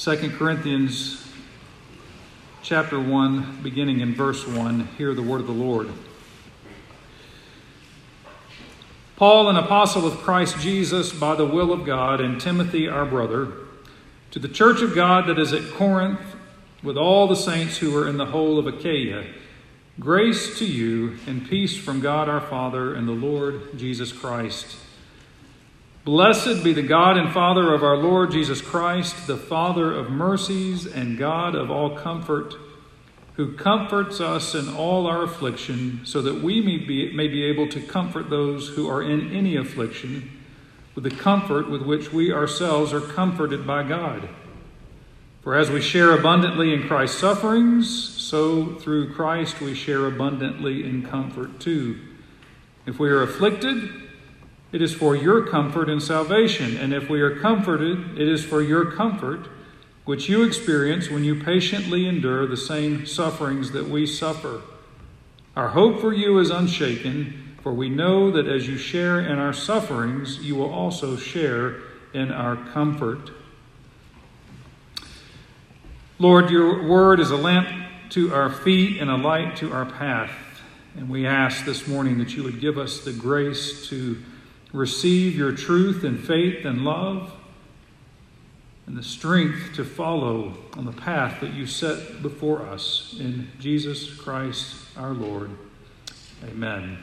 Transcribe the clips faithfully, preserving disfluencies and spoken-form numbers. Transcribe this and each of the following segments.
Second Corinthians chapter one, beginning in verse one. Hear the word of the Lord. Paul, an apostle of Christ Jesus by the will of God, and Timothy, our brother, to the church of God that is at Corinth, with all the saints who are in the whole of Achaia, grace to you and peace from God our Father and the Lord Jesus Christ. Blessed be the God and Father of our Lord Jesus Christ, the Father of mercies and God of all comfort, who comforts us in all our affliction, so that we may be, may be able to comfort those who are in any affliction with the comfort with which we ourselves are comforted by God. For as we share abundantly in Christ's sufferings, so through Christ we share abundantly in comfort too. If we are afflicted, it is for your comfort and salvation. And if we are comforted, it is for your comfort, which you experience when you patiently endure the same sufferings that we suffer. Our hope for you is unshaken, for we know that as you share in our sufferings, you will also share in our comfort. Lord, your word is a lamp to our feet and a light to our path. And we ask this morning that you would give us the grace to receive your truth and faith and love, and the strength to follow on the path that you set before us. In Jesus Christ our Lord. Amen.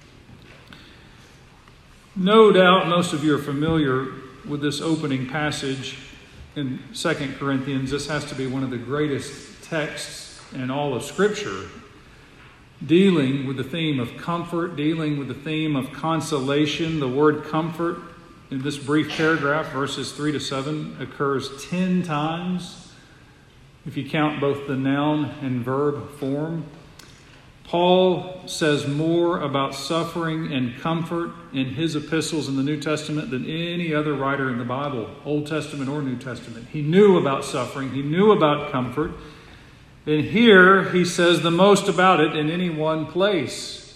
No doubt most of you are familiar with this opening passage in Second Corinthians. This has to be one of the greatest texts in all of Scripture, dealing with the theme of comfort, dealing with the theme of consolation. The word comfort in this brief paragraph, verses three to seven, occurs ten times, if you count both the noun and verb form. Paul says more about suffering and comfort in his epistles in the New Testament than any other writer in the Bible, Old Testament or New Testament. He knew about suffering. He knew about comfort. And here he says the most about it in any one place.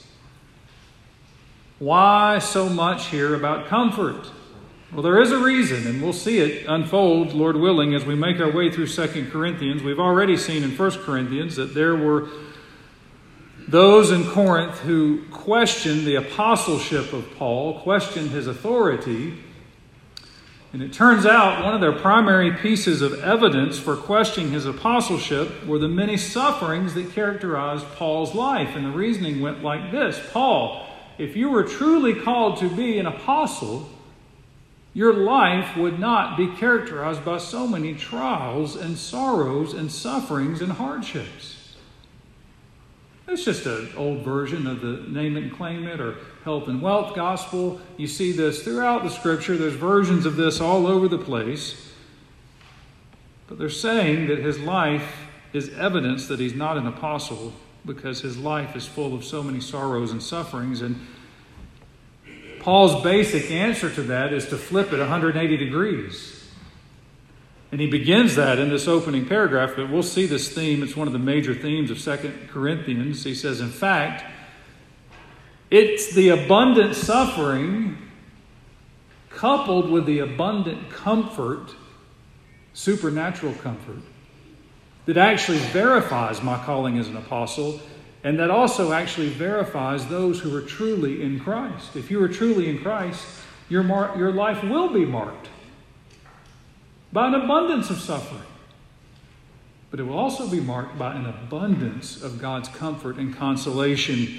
Why so much here about comfort? Well, there is a reason, and we'll see it unfold, Lord willing, as we make our way through Second Corinthians. We've already seen in First Corinthians that there were those in Corinth who questioned the apostleship of Paul, questioned his authority. And it turns out one of their primary pieces of evidence for questioning his apostleship were the many sufferings that characterized Paul's life. And the reasoning went like this: Paul, if you were truly called to be an apostle, your life would not be characterized by so many trials and sorrows and sufferings and hardships. It's just an old version of the name it and claim it or health and wealth gospel. You see this throughout the Scripture. There's versions of this all over the place. But they're saying that his life is evidence that he's not an apostle because his life is full of so many sorrows and sufferings. And Paul's basic answer to that is to flip it one hundred eighty degrees. And he begins that in this opening paragraph, but we'll see this theme. It's one of the major themes of Second Corinthians. He says, in fact, it's the abundant suffering coupled with the abundant comfort, supernatural comfort, that actually verifies my calling as an apostle, and that also actually verifies those who are truly in Christ. If you are truly in Christ, your mar- your life will be marked by an abundance of suffering. But it will also be marked by an abundance of God's comfort and consolation.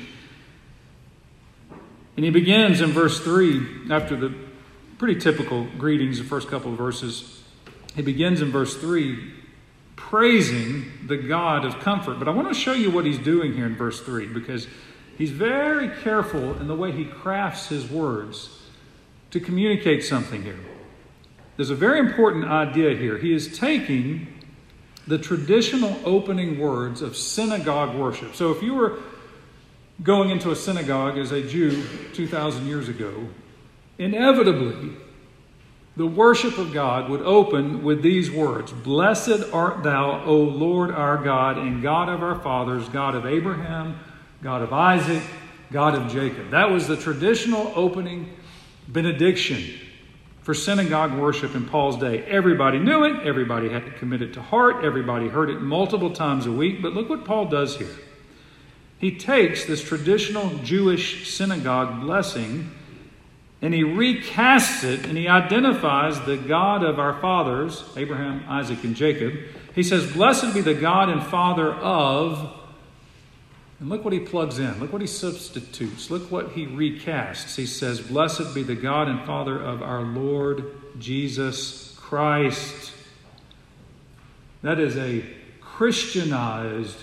And he begins in verse three, after the pretty typical greetings, the first couple of verses. He begins in verse three, praising the God of comfort. But I want to show you what he's doing here in verse three, because he's very careful in the way he crafts his words to communicate something here. There's a very important idea here. He is taking the traditional opening words of synagogue worship. So if you were going into a synagogue as a Jew two thousand years ago, inevitably the worship of God would open with these words: Blessed art thou, O Lord our God, and God of our fathers, God of Abraham, God of Isaac, God of Jacob. That was the traditional opening benediction for synagogue worship in Paul's day. Everybody knew it. Everybody had to commit it to heart. Everybody heard it multiple times a week. But look what Paul does here. He takes this traditional Jewish synagogue blessing and he recasts it and he identifies the God of our fathers, Abraham, Isaac, and Jacob. He says, "Blessed be the God and Father of..." And look what he plugs in. Look what he substitutes. Look what he recasts. He says, "Blessed be the God and Father of our Lord Jesus Christ." That is a Christianized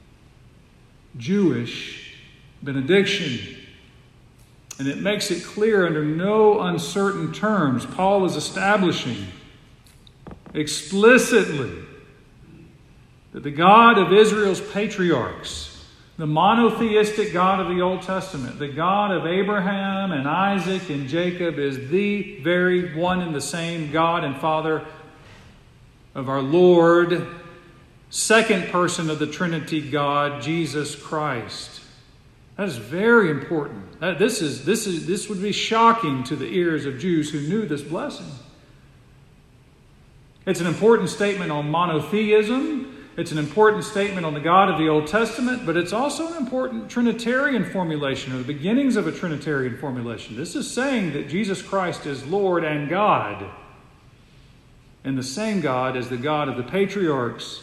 Jewish benediction. And it makes it clear under no uncertain terms. Paul is establishing explicitly that the God of Israel's patriarchs, the monotheistic God of the Old Testament, the God of Abraham and Isaac and Jacob, is the very one and the same God and Father of our Lord, second person of the Trinity God, Jesus Christ. That is very important. That, this, is, this, is, this would be shocking to the ears of Jews who knew this blessing. It's an important statement on monotheism. It's an important statement on the God of the Old Testament, but it's also an important Trinitarian formulation, or the beginnings of a Trinitarian formulation. This is saying that Jesus Christ is Lord and God, and the same God as the God of the patriarchs.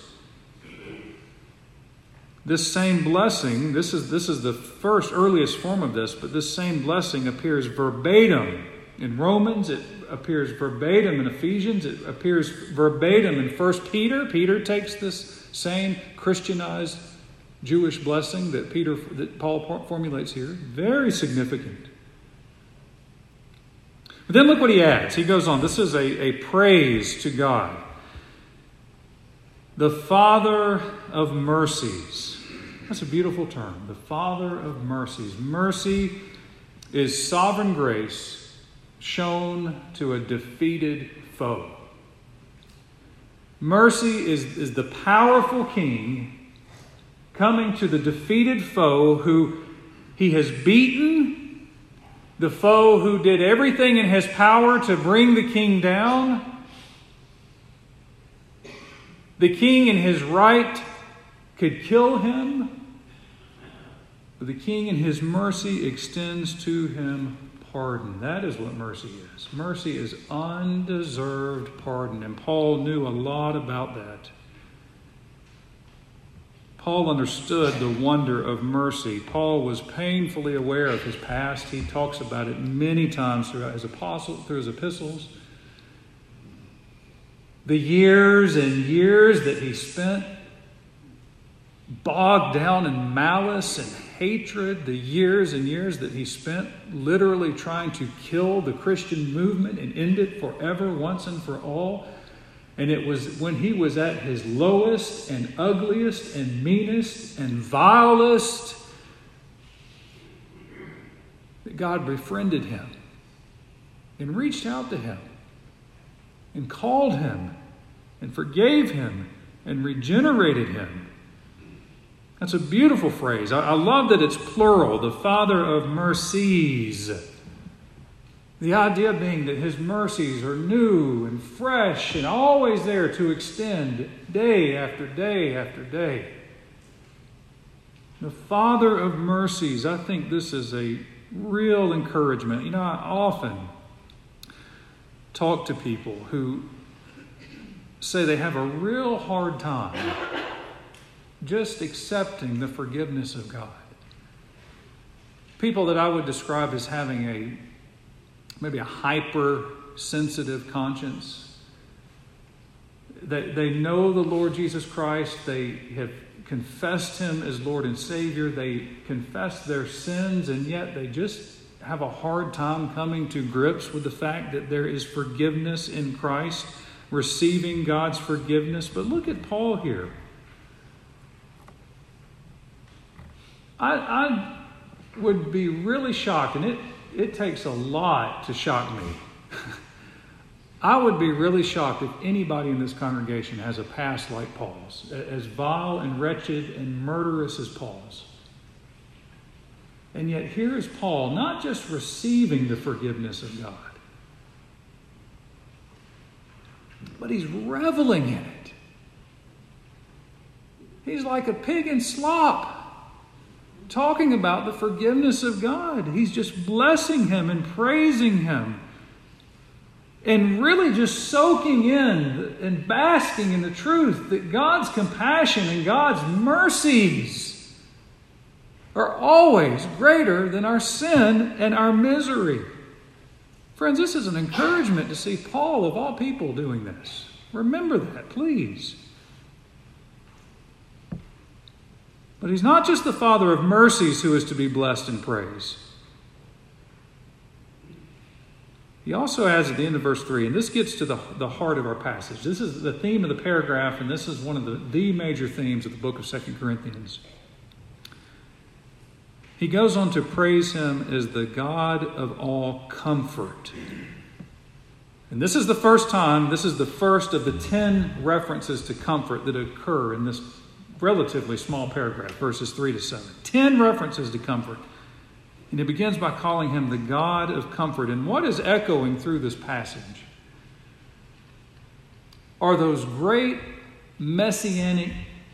This same blessing, this is, this is the first earliest form of this, but this same blessing appears verbatim in Romans. It appears verbatim in Ephesians. It appears verbatim in First Peter. Peter takes this same Christianized Jewish blessing that Peter, that Paul formulates here. Very significant. But then look what he adds. He goes on. This is a, a praise to God. The Father of mercies. That's a beautiful term. The Father of mercies. Mercy is sovereign grace shown to a defeated foe. Mercy is, is the powerful king coming to the defeated foe who he has beaten, the foe who did everything in his power to bring the king down. The king in his right could kill him, but the king in his mercy extends to him pardon. That is what mercy is. Mercy is undeserved pardon, and Paul knew a lot about that. Paul understood the wonder of mercy. Paul was painfully aware of his past. He talks about it many times throughout his apostle, through his epistles. The years and years that he spent bogged down in malice and hatred, the years and years that he spent literally trying to kill the Christian movement and end it forever, once and for all. And it was when he was at his lowest and ugliest and meanest and vilest that God befriended him and reached out to him and called him and forgave him and regenerated him. That's a beautiful phrase. I, I love that it's plural, the Father of mercies. The idea being that his mercies are new and fresh and always there to extend day after day after day. The Father of mercies. I think this is a real encouragement. You know, I often talk to people who say they have a real hard time just accepting the forgiveness of God. People that I would describe as having a maybe a hypersensitive conscience. They, they know the Lord Jesus Christ. They have confessed him as Lord and Savior. They confess their sins, and yet they just have a hard time coming to grips with the fact that there is forgiveness in Christ, receiving God's forgiveness. But look at Paul here. I, I would be really shocked, and it, it takes a lot to shock me. I would be really shocked if anybody in this congregation has a past like Paul's, as vile and wretched and murderous as Paul's. And yet here is Paul, not just receiving the forgiveness of God, but he's reveling in it. He's like a pig in slop, talking about the forgiveness of God. He's just blessing him and praising him, and really just soaking in and basking in the truth that God's compassion and God's mercies are always greater than our sin and our misery. Friends, this is an encouragement to see Paul, of all people, doing this. Remember that, please. But he's not just the Father of mercies who is to be blessed and praised. He also adds at the end of verse three, and this gets to the, the heart of our passage. This is the theme of the paragraph, and this is one of the, the major themes of the book of Second Corinthians. He goes on to praise him as the God of all comfort. And this is the first time, this is the first of the ten references to comfort that occur in this relatively small paragraph, verses three to seven. Ten references to comfort. And he begins by calling him the God of comfort. And what is echoing through this passage are those great messianic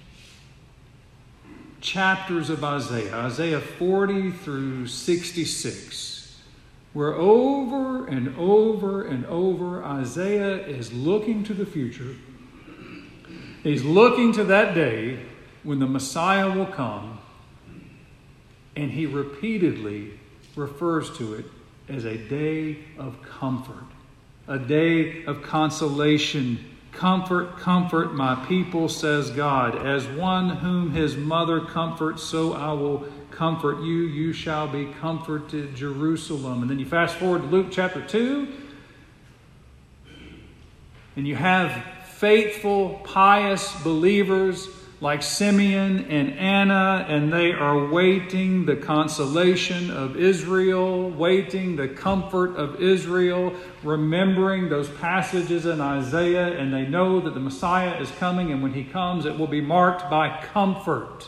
chapters of Isaiah, Isaiah forty through sixty-six, where over and over and over Isaiah is looking to the future. He's looking to that day when the Messiah will come, and he repeatedly refers to it as a day of comfort, a day of consolation. Comfort, comfort my people, says God. As one whom his mother comforts, so I will comfort you. You shall be comforted, Jerusalem. And then you fast forward to Luke chapter two, and you have faithful, pious believers like Simeon and Anna, and they are waiting the consolation of Israel, waiting the comfort of Israel, remembering those passages in Isaiah, and they know that the Messiah is coming, and when he comes, it will be marked by comfort.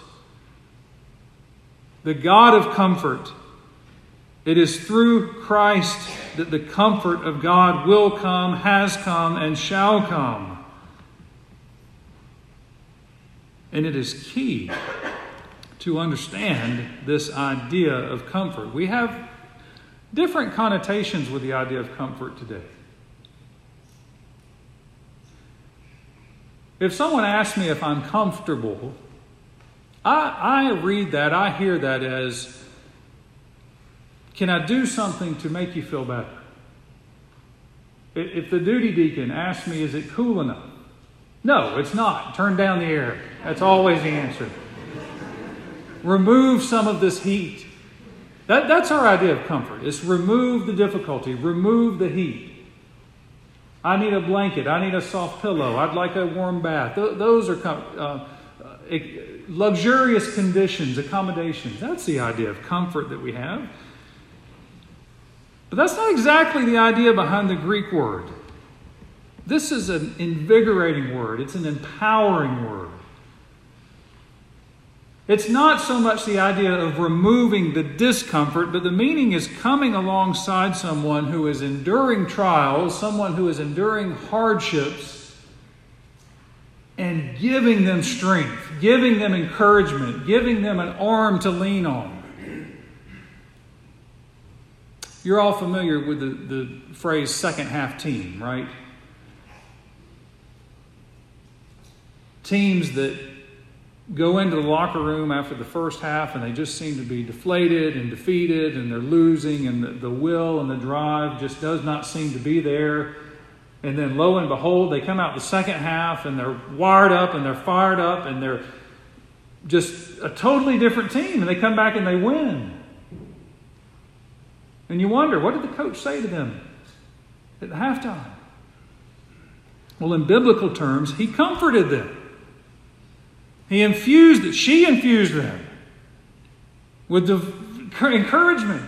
The God of comfort. It is through Christ that the comfort of God will come, has come, and shall come. And it is key to understand this idea of comfort. We have different connotations with the idea of comfort today. If someone asks me if I'm comfortable, I, I read that, I hear that as, can I do something to make you feel better? If the duty deacon asks me, is it cool enough? No, it's not. Turn down the air. That's always the answer. Remove some of this heat. That, that's our idea of comfort. It's remove the difficulty. Remove the heat. I need a blanket. I need a soft pillow. I'd like a warm bath. Th- those are com- uh, uh, luxurious conditions, accommodations. That's the idea of comfort that we have. But that's not exactly the idea behind the Greek word. This is an invigorating word. It's an empowering word. It's not so much the idea of removing the discomfort, but the meaning is coming alongside someone who is enduring trials, someone who is enduring hardships, and giving them strength, giving them encouragement, giving them an arm to lean on. You're all familiar with the, the phrase second half team, right? Teams that go into the locker room after the first half and they just seem to be deflated and defeated and they're losing, and the, the will and the drive just does not seem to be there. And then lo and behold, they come out the second half and they're wired up and they're fired up and they're just a totally different team, and they come back and they win. And you wonder, what did the coach say to them at the halftime? Well, in biblical terms, he comforted them. He infused it. She infused them with the encouragement.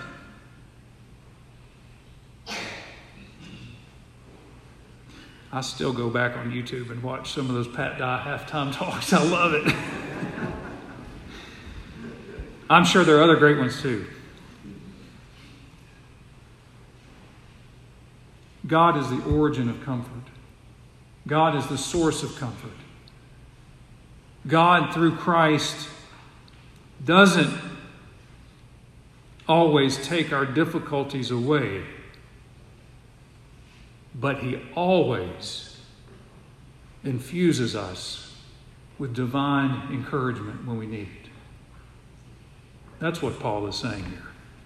I still go back on YouTube and watch some of those Pat Dye halftime talks. I love it. I'm sure there are other great ones too. God is the origin of comfort. God is the source of comfort. God, through Christ, doesn't always take our difficulties away, but He always infuses us with divine encouragement when we need it. That's what Paul is saying here.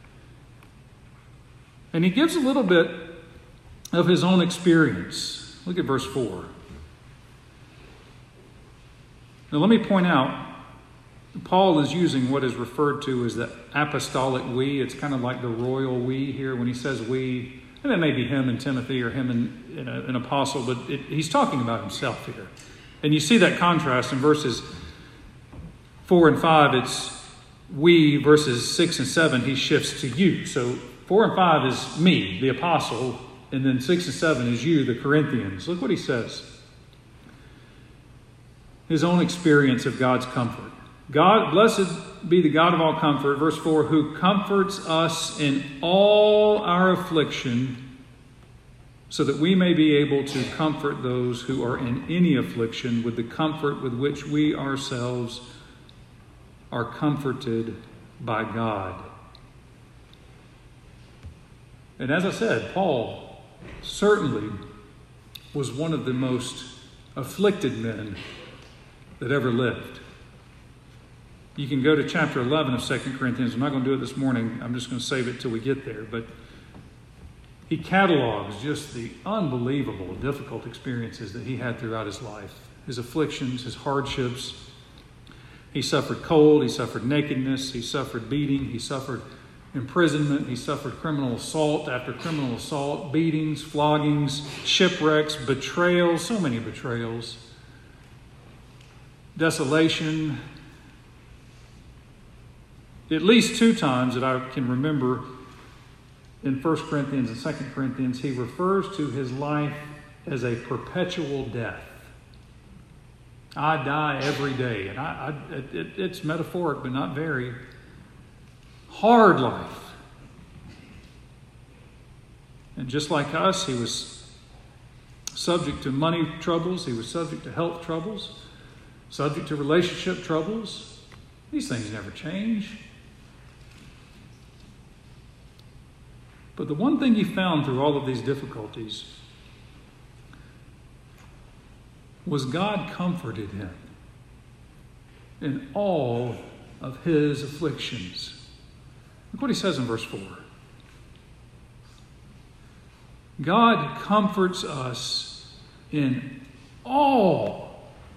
And he gives a little bit of his own experience. Look at verse four. Now let me point out, Paul is using what is referred to as the apostolic we. It's kind of like the royal we here when he says we. And that may be him and Timothy or him and, and a, an apostle, but it, he's talking about himself here. And you see that contrast in verses four and five. It's we, verses six and seven, he shifts to you. So four and five is me, the apostle, and then six and seven is you, the Corinthians. Look what he says. His own experience of God's comfort. God, blessed be the God of all comfort, verse four, who comforts us in all our affliction, so that we may be able to comfort those who are in any affliction with the comfort with which we ourselves are comforted by God. And as I said, Paul certainly was one of the most afflicted men that ever lived. You can go to chapter eleven of Second Corinthians. I'm not going to do it this morning. I'm just going to save it till we get there. But he catalogs just the unbelievable, difficult experiences that he had throughout his life. His afflictions, his hardships. He suffered cold. He suffered nakedness. He suffered beating. He suffered imprisonment. He suffered criminal assault after criminal assault, beatings, floggings, shipwrecks, betrayals, so many betrayals, desolation. At least two times that I can remember in First Corinthians and Second Corinthians, he refers to his life as a perpetual death. I die every day. And I, I, it, it's metaphoric, but not very. Hard life. And just like us, he was subject to money troubles. He was subject to health troubles. Subject to relationship troubles. These things never change. But the one thing he found through all of these difficulties was God comforted him in all of his afflictions. Look what he says in verse four. God comforts us in all,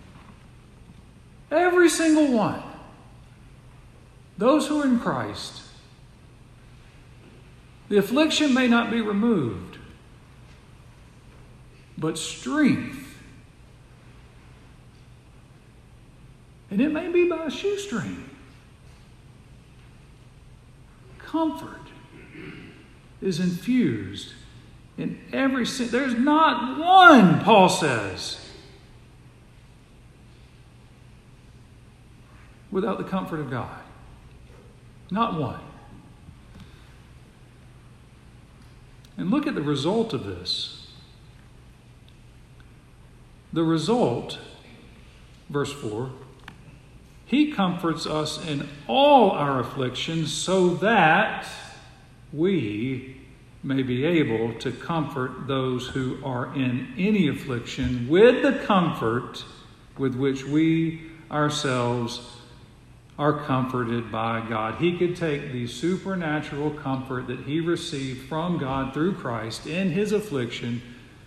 every single one, those who are in Christ. The affliction may not be removed, but strength. And it may be by a shoestring. Comfort is infused in every sin. There's not one, Paul says, without the comfort of God. Not one. And look at the result of this. The result, verse four, he comforts us in all our afflictions so that we may be able to comfort those who are in any affliction with the comfort with which we ourselves are comforted by God. He could take the supernatural comfort that he received from God through Christ in his affliction,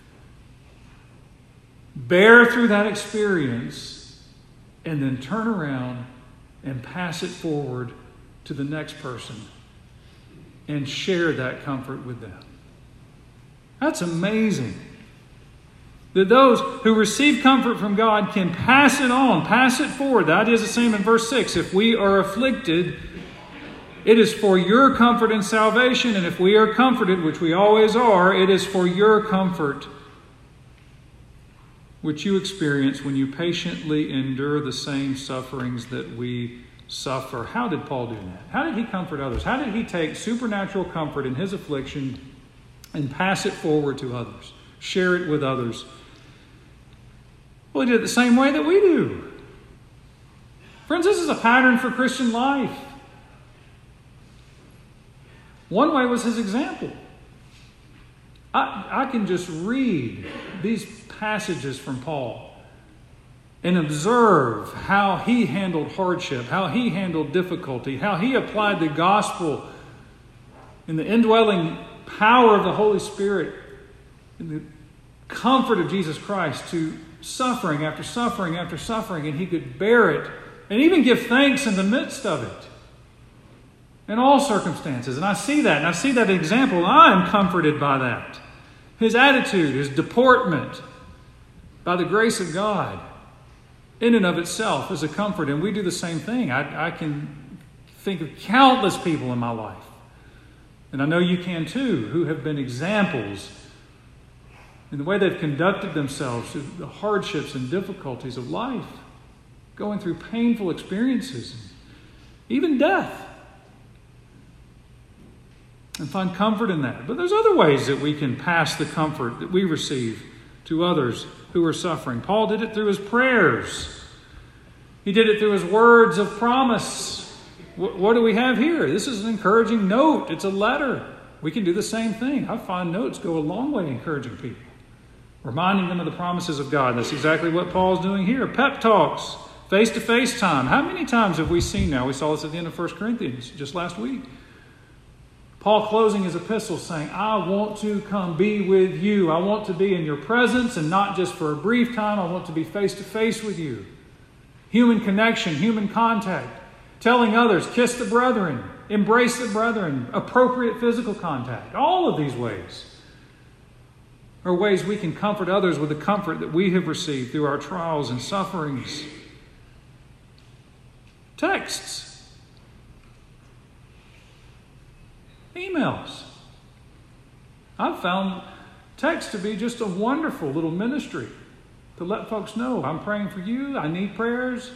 bear through that experience, and then turn around and pass it forward to the next person and share that comfort with them. That's amazing. That those who receive comfort from God can pass it on, pass it forward. The idea is the same in verse six. If we are afflicted, it is for your comfort and salvation. And if we are comforted, which we always are, it is for your comfort, which you experience when you patiently endure the same sufferings that we suffer. How did Paul do that? How did he comfort others? How did he take supernatural comfort in his affliction and pass it forward to others? Share it with others. Well, he did it the same way that we do. Friends, this is a pattern for Christian life. One way was his example. I, I can just read these passages from Paul and observe how he handled hardship, how he handled difficulty, how he applied the gospel in the indwelling power of the Holy Spirit, in the comfort of Jesus Christ, to suffering after suffering after suffering, and he could bear it and even give thanks in the midst of it in all circumstances. And I see that, and I see that example. I am comforted by that. His attitude, his deportment, by the grace of God, in and of itself is a comfort. And we do the same thing. I, I can think of countless people in my life, and I know you can too, who have been examples in the way they've conducted themselves through the hardships and difficulties of life, going through painful experiences, even death, and find comfort in that. But there's other ways that we can pass the comfort that we receive to others who are suffering. Paul did it through his prayers. He did it through his words of promise. What, what do we have here? This is an encouraging note. It's a letter. We can do the same thing. I find notes go a long way encouraging people, reminding them of the promises of God. That's exactly what Paul's doing here. Pep talks, face-to-face time. How many times have we seen now? We saw this at the end of First Corinthians just last week. Paul closing his epistle saying, I want to come be with you. I want to be in your presence, and not just for a brief time. I want to be face-to-face with you. Human connection, human contact. Telling others, kiss the brethren, embrace the brethren, appropriate physical contact. All of these ways are ways we can comfort others with the comfort that we have received through our trials and sufferings. Texts. Emails. I've found text to be just a wonderful little ministry to let folks know, I'm praying for you, I need prayers.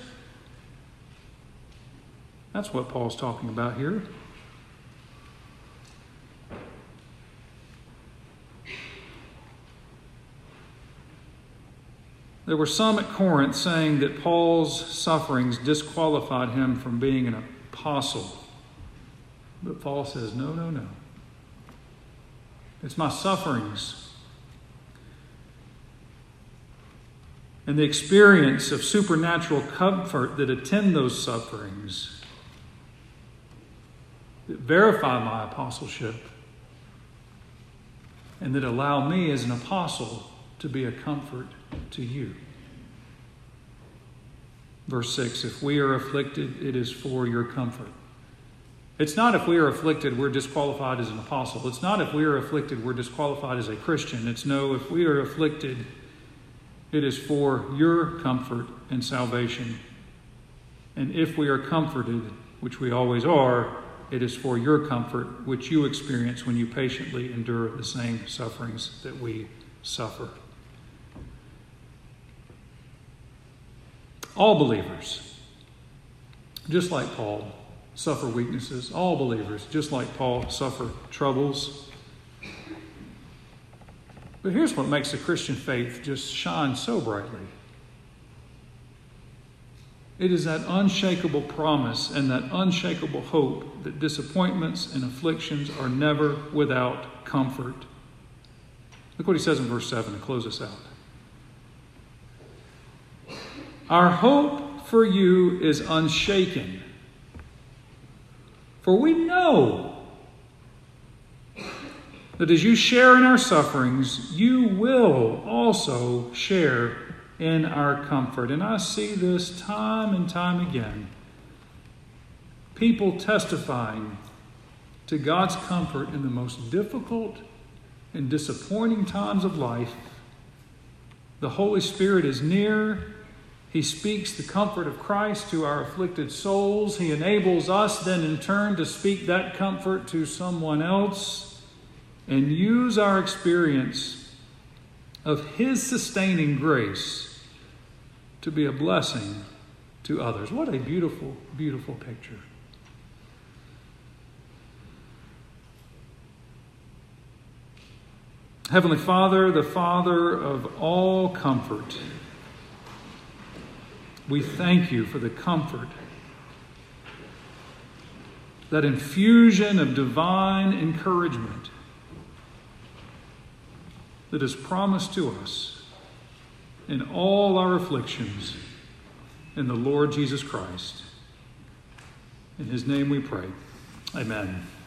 That's what Paul's talking about here. There were some at Corinth saying that Paul's sufferings disqualified him from being an apostle. But Paul says, no, no, no. It's my sufferings and the experience of supernatural comfort that attend those sufferings that verify my apostleship and that allow me as an apostle to be a comfort to you. Verse six, if we are afflicted, it is for your comfort. It's not if we are afflicted, we're disqualified as an apostle. It's not if we are afflicted, we're disqualified as a Christian. It's no, if we are afflicted, it is for your comfort and salvation. And if we are comforted, which we always are, it is for your comfort, which you experience when you patiently endure the same sufferings that we suffer. All believers, just like Paul, suffer weaknesses. All believers, just like Paul, suffer troubles. But here's what makes the Christian faith just shine so brightly. It is that unshakable promise and that unshakable hope that disappointments and afflictions are never without comfort. Look what he says in verse seven to close us out. Our hope for you is unshaken, for we know that as you share in our sufferings, you will also share in our comfort. And I see this time and time again. People testifying to God's comfort in the most difficult and disappointing times of life. The Holy Spirit is near. He speaks the comfort of Christ to our afflicted souls. He enables us then in turn to speak that comfort to someone else and use our experience of His sustaining grace to be a blessing to others. What a beautiful, beautiful picture. Heavenly Father, the Father of all comfort, We thank you for the comfort, that infusion of divine encouragement that is promised to us in all our afflictions in the Lord Jesus Christ. In his name we pray. Amen.